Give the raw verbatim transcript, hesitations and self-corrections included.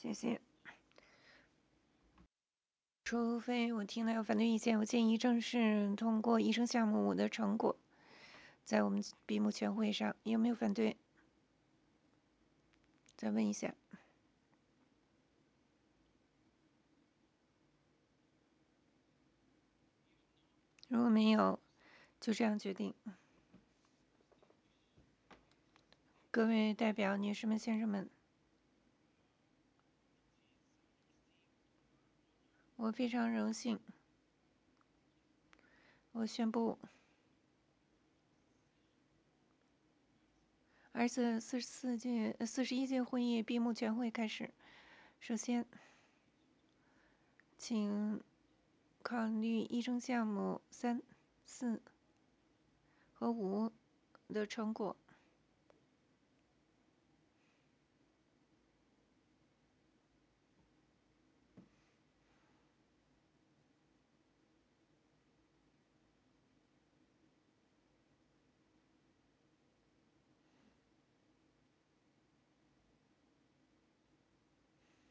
谢谢。除非我听到有反对意见，我建议正式通过医生项目的成果，在我们闭幕全会上，有没有反对？再问一下。如果没有，就这样决定。各位代表、女士们、先生们，我非常荣幸，我宣布二次四十四届、四十一届会议闭幕全会开始。首先，请考虑医生项目三、四和五的成果。